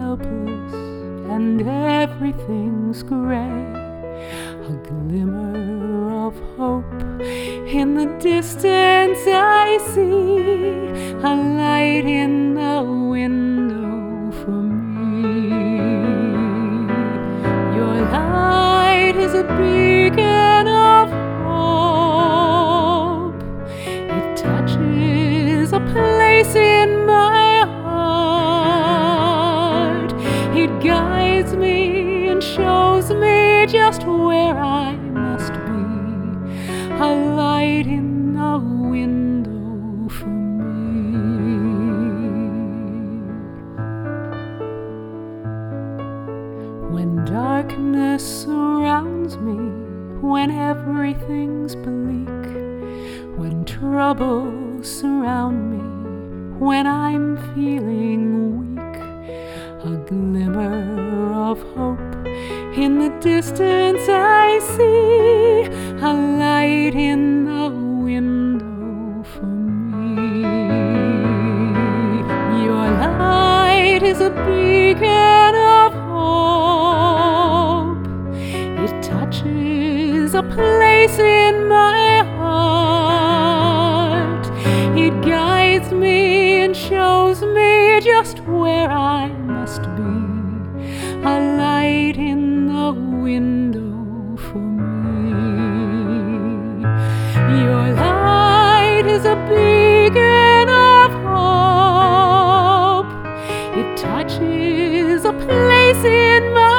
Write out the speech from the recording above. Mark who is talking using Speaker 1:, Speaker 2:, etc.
Speaker 1: helpless and everything's gray, a glimmer of hope in the distance I see, a light in the window for me. Your light is a beacon of hope. It touches a place in my heart. It guides me and shows me just where I must be, a light in the window for me. When darkness surrounds me, when everything's bleak, when troubles surround me, when I'm feeling weak, a glimmer of hope in the distance I see, a light in the window for me. Your light is a beacon of hope. It touches a place in my heart. It guides me and shows me just where I must be, a light in the window for me. Your light is a beacon of hope. It touches a place in my